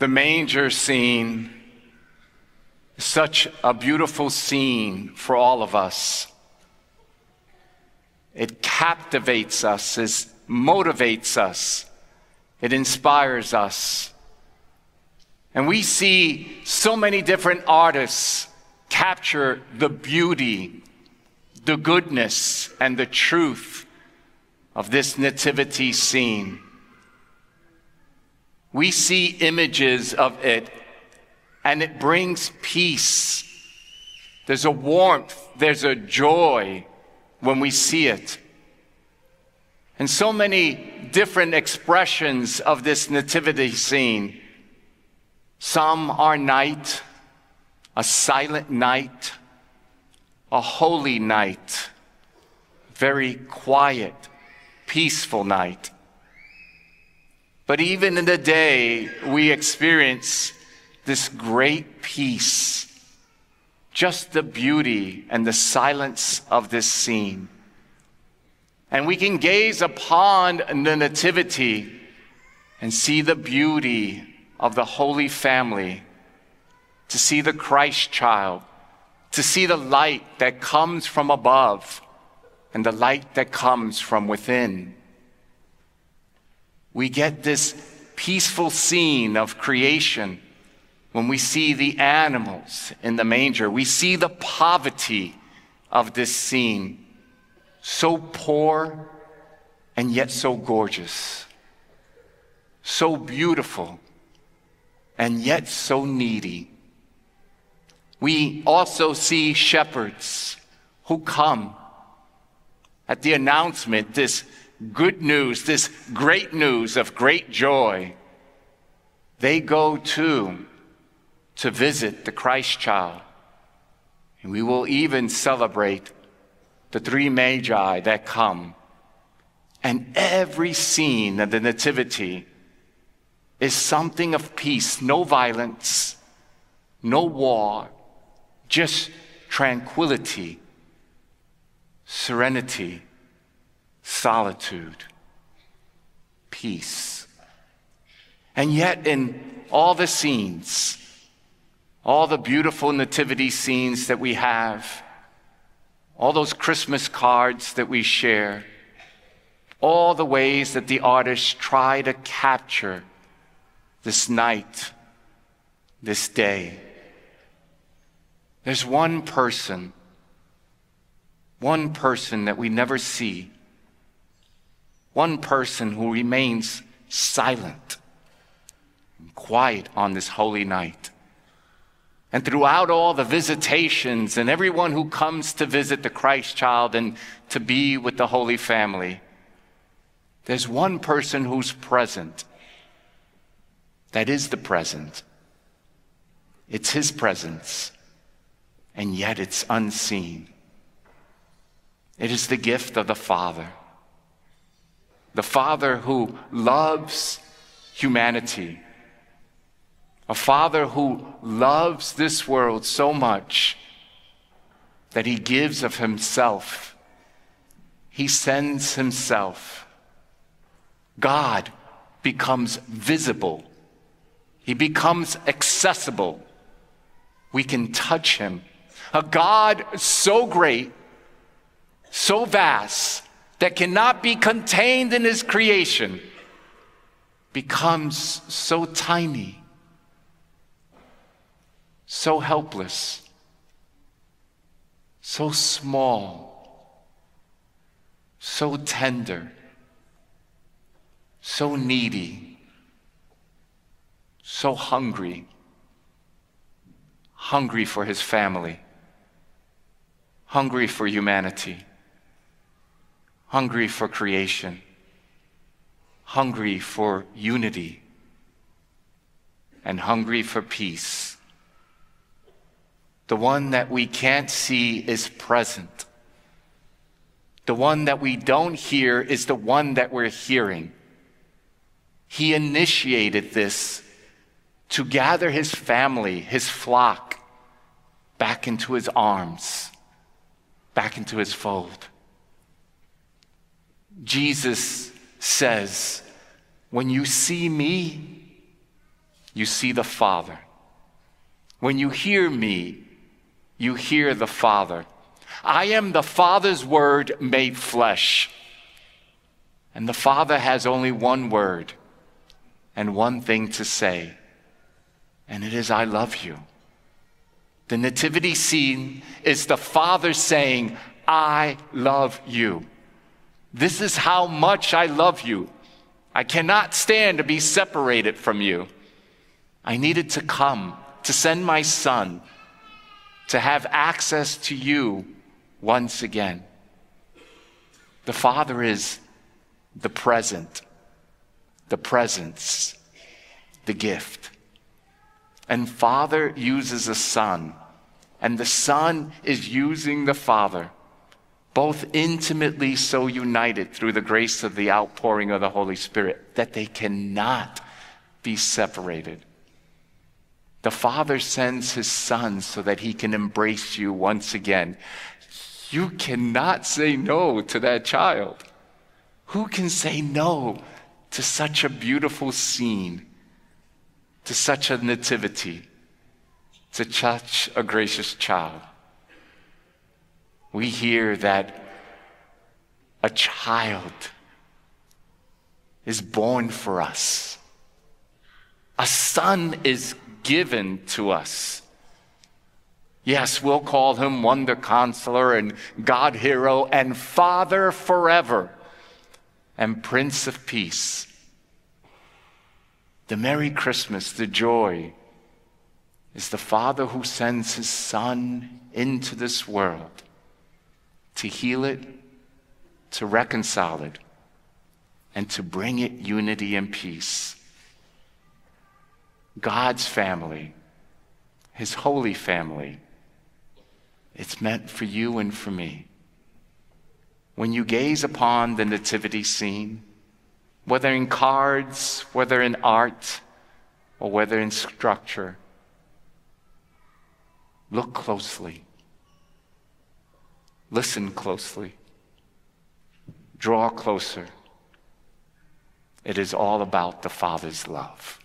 The manger scene is such a beautiful scene for all of us. It captivates us, it motivates us, it inspires us. And we see so many different artists capture the beauty, the goodness, and the truth of this nativity scene. We see images of it, and it brings peace. There's a warmth, there's a joy when we see it. And so many different expressions of this nativity scene. Some are night, a silent night, a holy night, very quiet, peaceful night. But even in the day, we experience this great peace, just the beauty and the silence of this scene. And we can gaze upon the nativity and see the beauty of the Holy Family, to see the Christ child, to see the light that comes from above and the light that comes from within. We get this peaceful scene of creation when we see the animals in the manger. We see the poverty of this scene, so poor and yet so gorgeous, so beautiful and yet so needy. We also see shepherds who come at the announcement, this good news, this great news of great joy. They go to visit the Christ child. And we will even celebrate the three magi that come. And every scene of the nativity is something of peace, no violence, no war, just tranquility, serenity, solitude, peace. And yet in all the scenes, all the beautiful nativity scenes that we have, all those Christmas cards that we share, all the ways that the artists try to capture this night, this day, there's one person that we never see, one person who remains silent and quiet on this holy night. And throughout all the visitations and everyone who comes to visit the Christ child and to be with the Holy Family, there's one person who's present. That is the present. It's his presence, and yet it's unseen. It is the gift of the Father who loves humanity, a Father who loves this world so much that he gives of himself. He sends himself. God becomes visible. He becomes accessible. We can touch him. A God so great, so vast, that cannot be contained in his creation, becomes so tiny, so helpless, so small, so tender, so needy, so hungry for his family, hungry for humanity, hungry for creation, hungry for unity, and hungry for peace. The one that we can't see is present. The one that we don't hear is the one that we're hearing. He initiated this to gather his family, his flock, back into his arms, back into his fold. Jesus says, when you see me, you see the Father. When you hear me, you hear the Father. I am the Father's word made flesh. And the Father has only one word and one thing to say, and it is, I love you. The nativity scene is the Father saying, I love you. This is how much I love you. I cannot stand to be separated from you. I needed to come, to send my Son, to have access to you once again. The Father is the present, the presence, the gift. And Father uses a Son, and the Son is using the Father, both intimately so united through the grace of the outpouring of the Holy Spirit that they cannot be separated. The Father sends his Son so that he can embrace you once again. You cannot say no to that child. Who can say no to such a beautiful scene, to such a nativity, to such a gracious child? We hear that a child is born for us. A son is given to us. Yes, we'll call him Wonder Counselor and God Hero and Father forever and Prince of Peace. The Merry Christmas, the joy, is the Father who sends his Son into this world to heal it, to reconcile it, and to bring it unity and peace. God's family, his holy family, it's meant for you and for me. When you gaze upon the nativity scene, whether in cards, whether in art, or whether in structure, look closely. Listen closely. Draw closer. It is all about the Father's love.